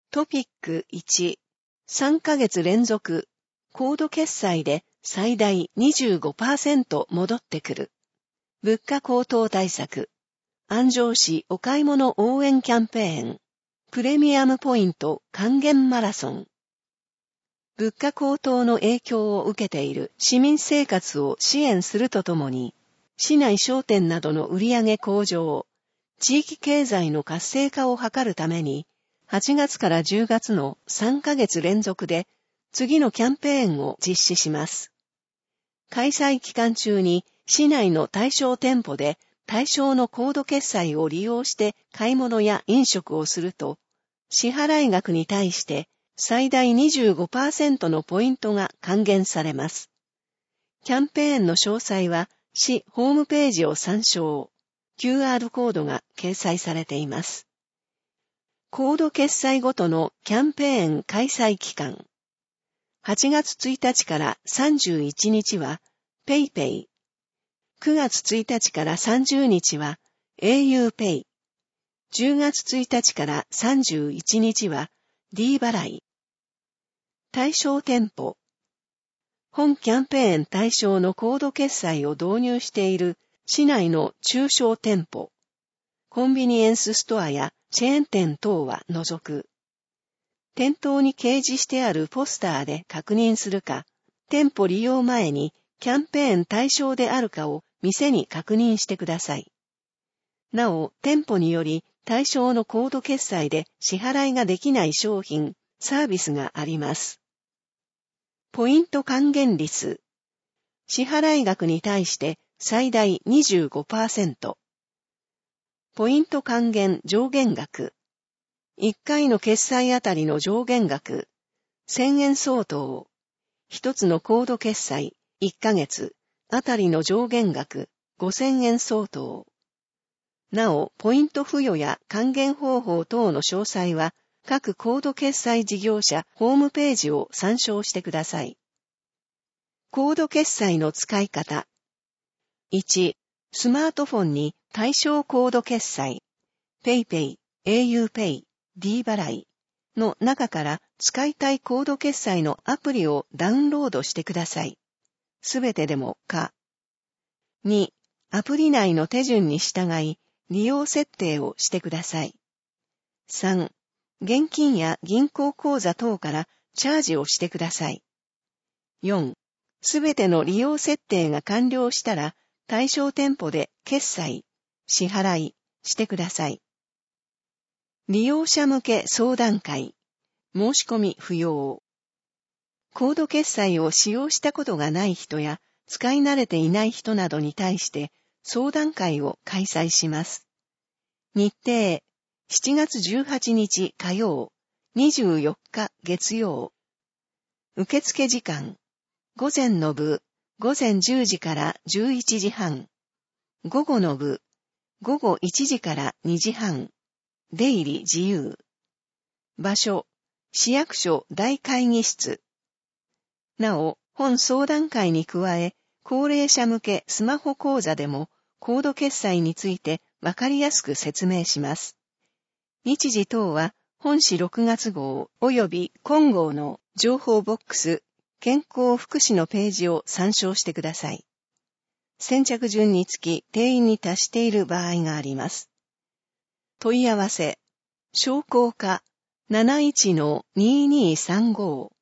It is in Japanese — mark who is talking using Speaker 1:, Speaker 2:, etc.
Speaker 1: トピック1、3ヶ月連続、コード決済で最大 25% 戻ってくる。物価高騰対策。安城市お買い物応援キャンペーン。プレミアムポイント還元マラソン。物価高騰の影響を受けている市民生活を支援するとともに、市内商店などの売上向上、地域経済の活性化を図るために、8月から10月の3ヶ月連続で次のキャンペーンを実施します。開催期間中に市内の対象店舗で対象のコード決済を利用して買い物や飲食をすると、支払額に対して最大 25% のポイントが還元されます。キャンペーンの詳細は市ホームページを参照。QR コードが掲載されています。コード決済ごとのキャンペーン開催期間。8月1日から31日は PayPay。9月1日から30日は auPay。10月1日から31日は D 払い。対象店舗。本キャンペーン対象のコード決済を導入している市内の中小店舗。コンビニエンスストアやチェーン店等は除く。店頭に掲示してあるポスターで確認するか、店舗利用前にキャンペーン対象であるかを店に確認してください。なお、店舗により対象のコード決済で支払いができない商品、サービスがあります。ポイント還元率。支払額に対して最大 25%。ポイント還元上限額。1回の決済あたりの上限額。1000円相当。1つのコード決済、1ヶ月、あたりの上限額、5000円相当。なお、ポイント付与や還元方法等の詳細は、各コード決済事業者ホームページを参照してください。コード決済の使い方。1、スマートフォンに対象コード決済、PayPay、auPay、D 払いの中から使いたいコード決済のアプリをダウンロードしてください。すべてでも可。2、アプリ内の手順に従い利用設定をしてください。3、現金や銀行口座等からチャージをしてください。4、すべての利用設定が完了したら対象店舗で決済、支払いしてください。利用者向け相談会、申し込み不要。コード決済を使用したことがない人や使い慣れていない人などに対して相談会を開催します。日程、7月18日火曜、24日月曜。受付時間、午前の部、午前10時から11時半。午後の部、午後1時から2時半。出入り自由。場所、市役所大会議室。なお、本相談会に加え、高齢者向けスマホ講座でも、コード決済についてわかりやすく説明します。日時等は、本誌6月号及び今号の情報ボックス、健康福祉のページを参照してください。先着順につき定員に達している場合があります。問い合わせ、商工課 71-2235